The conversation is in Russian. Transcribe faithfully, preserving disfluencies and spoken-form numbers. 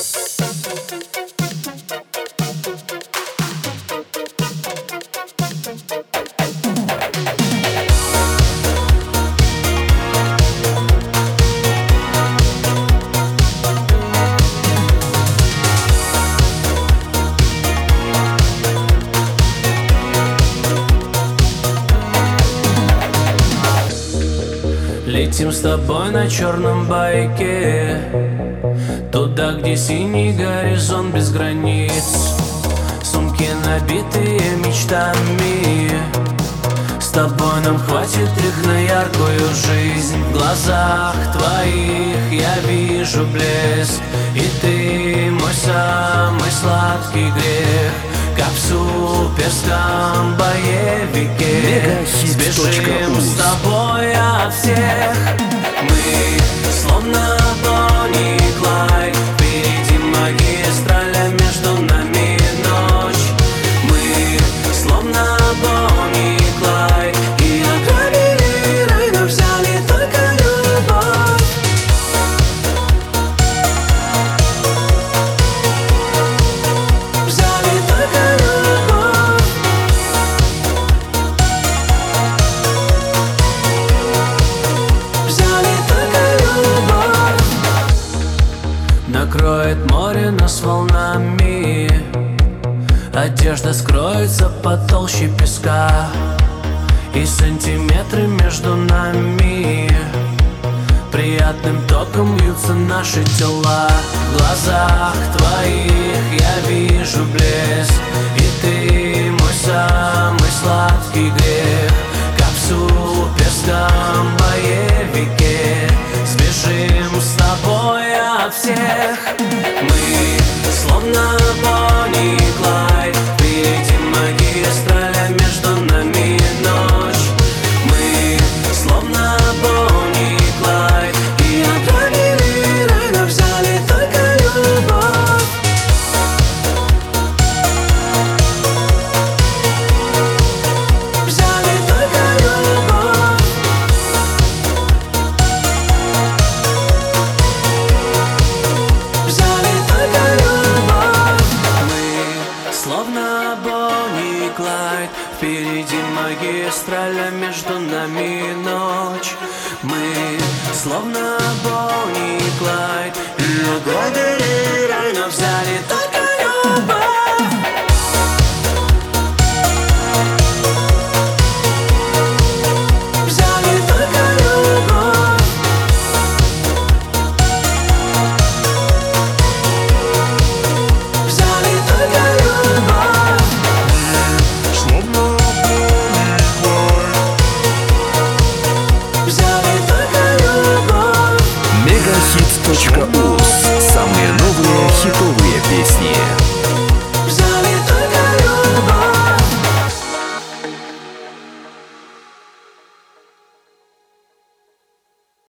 Летим с тобой на черном байке, туда, где синий горизонт без границ. Сумки, набитые мечтами, с тобой нам хватит их на яркую жизнь. В глазах твоих я вижу блеск, и ты мой самый сладкий грех. Как в суперском боевике сбежим с тобой от всех. Мы словно Бонни и Клайд, впереди магистраль, между нами ночь. Мы словно Бонни и Клайд, и ограбили рай, но взяли только любовь. Взяли только любовь. Взяли только любовь. Накроет море нас волнами, одежда скроется под толщей песка, и сантиметры между нами приятным током бьются наши тела. В глазах твоих я вижу блеск, и ты мой самый сладкий грех. Как в суперском боевике сбежим с тобой от всех. Мы словно Бонни и Клайд, впереди магистраль, между нами ночь. Мы словно Бонни и Клайд, и ограбили рай, но взяли только любовь. Взяли только любовь. Взяли только любовь. Мы словно Бонни и Клайд, впереди магистраль, между нами ночь. Мы словно Бонни и Клайд, и ограбили рай, но взяли только любовь. Взяли только любовь. Взяли только любовь. Словно Бонни и Клайд. Взяли только любовь. Мегахит точка ру